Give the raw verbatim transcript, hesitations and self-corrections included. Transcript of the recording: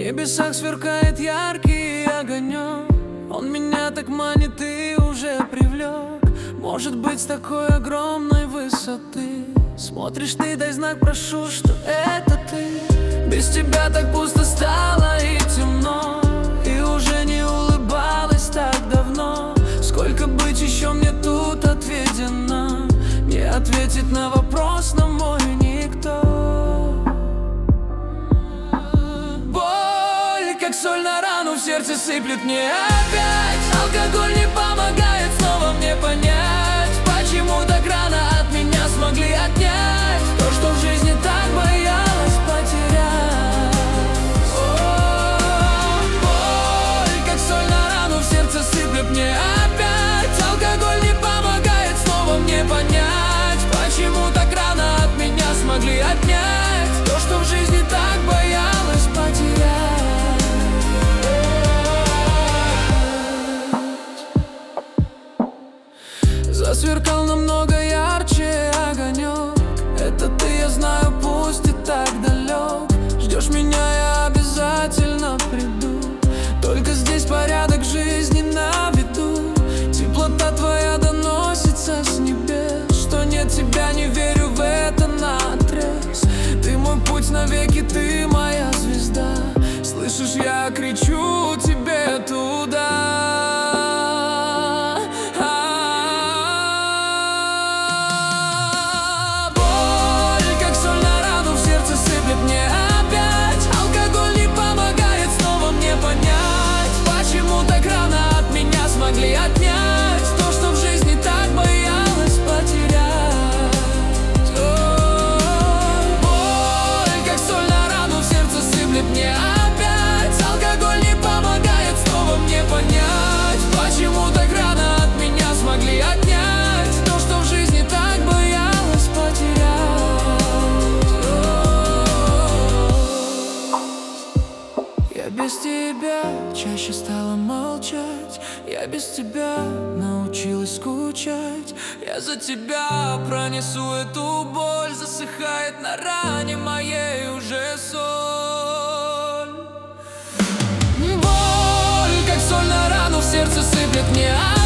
небесах сверкает яркий огонек. Он меня так манит и уже привлек. Может быть, с такой огромной высоты смотришь ты, дай знак, прошу, что это ты. Без тебя так пусто стало и темно, и уже не улыбалась так давно. Сколько быть еще мне тут отведено, не ответит на вопрос на мой никто. Боль, как соль на рану, в сердце сыплет мне опять. Алкоголь не помогает снова мне понять, почему так рано от меня смогли отнять то, что в жизни так боялась потерять. О, боль, как соль на рану, в сердце сыплет мне опять. Алкоголь не помогает снова мне понять, почему так рано от меня смогли отнять то, что в жизни так боялась потерять. Засверкал намного ярче огонек. Это ты, я знаю, пусть и так далек. Ждешь меня, я обязательно приду. Только здесь порядок жизни на виду. Теплота твоя доносится с небес. Что нет тебя, не верю в это наотрез. Ты мой путь навеки, ты моя звезда. Слышишь, я кричу тебе туда. Смогли отнять то, что в жизни так боялась потерять. О, боль, как соль на рану, в сердце сыплет мне опять. Алкоголь не помогает снова мне понять, почему так рано от меня смогли отнять то, что в жизни так боялась потерять. О, я без тебя чаще стала молчать. Я без тебя научилась скучать. Я за тебя пронесу эту боль. Засыхает на ране моей уже соль. Боль, как соль на рану, в сердце сыплет мне.